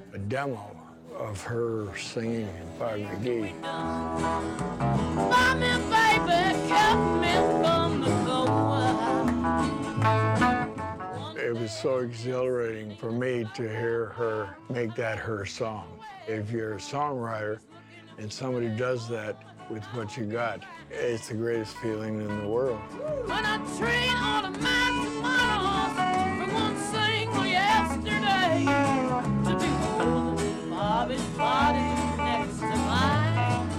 a demo of her singing Bobby McGee. Mommy, baby, kept me from the It was so exhilarating for me to hear her make that her song. If you're a songwriter and somebody does that with what you got, it's the greatest feeling in the world. When I train on a man tomorrow from one single yesterday to behold Bobby's body next to mine.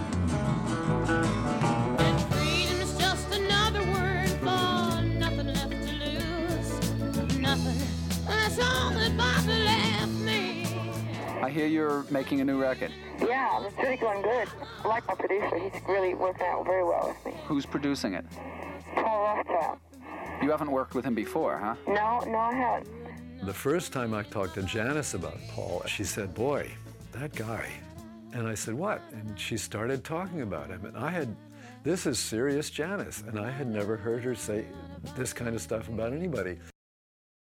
And freedom's just another word for nothing left to lose. Nothing. That's all that Bobby left me. I hear you're making a new record. Yeah, it's really going good. I like my producer. He's really working out very well with me. Who's producing it? Paul Rothchild. You haven't worked with him before, huh? No, I haven't. The first time I talked to Janis about Paul, she said, boy, that guy. And I said, what? And she started talking about him. And this is serious Janis. And I had never heard her say this kind of stuff about anybody.